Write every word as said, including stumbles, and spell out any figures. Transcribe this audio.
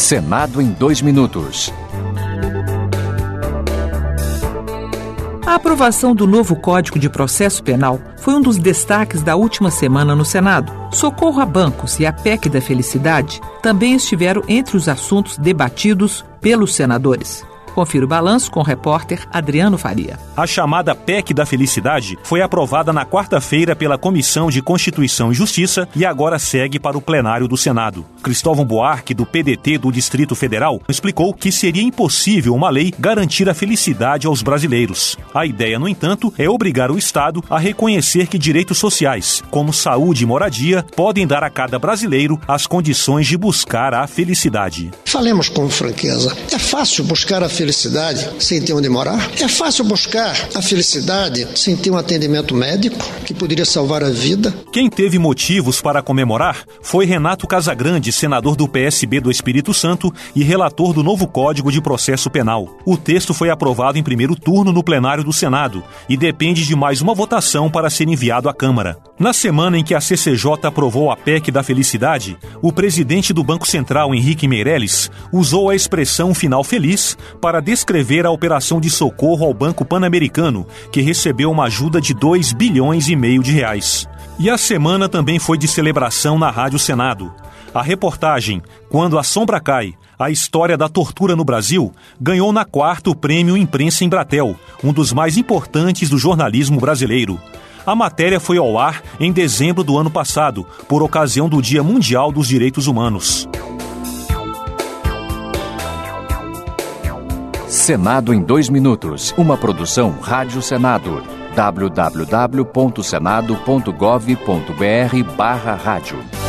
Senado em dois minutos. A aprovação do novo Código de Processo Penal foi um dos destaques da última semana no Senado. Socorro a bancos e a P E C da Felicidade também estiveram entre os assuntos debatidos pelos senadores. Confira o balanço com o repórter Adriano Faria. A chamada P E C da Felicidade foi aprovada na quarta-feira pela Comissão de Constituição e Justiça e agora segue para o plenário do Senado. Cristóvão Buarque, do P D T do Distrito Federal, explicou que seria impossível uma lei garantir a felicidade aos brasileiros. A ideia, no entanto, é obrigar o Estado a reconhecer que direitos sociais, como saúde e moradia, podem dar a cada brasileiro as condições de buscar a felicidade. Falemos com franqueza. É fácil buscar a felicidade sem ter onde morar? É fácil buscar a felicidade sem ter um atendimento médico que poderia salvar a vida? Quem teve motivos para comemorar foi Renato Casagrande, senador do P S B do Espírito Santo e relator do novo Código de Processo Penal. O texto foi aprovado em primeiro turno no plenário do Senado e depende de mais uma votação para ser enviado à Câmara. Na semana em que a C C J aprovou a P E C da Felicidade, o presidente do Banco Central, Henrique Meirelles, usou a expressão final feliz para descrever a operação de socorro ao Banco Pan-Americano, que recebeu uma ajuda de dois bilhões e meio de reais. E a semana também foi de celebração na Rádio Senado. A reportagem Quando a Sombra Cai, a história da tortura no Brasil, ganhou na quarta o prêmio Imprensa Embratel, um dos mais importantes do jornalismo brasileiro. A matéria foi ao ar em dezembro do ano passado, por ocasião do Dia Mundial dos Direitos Humanos. Senado em dois minutos, uma produção Rádio Senado. w w w ponto senado ponto gov ponto b r barra rádio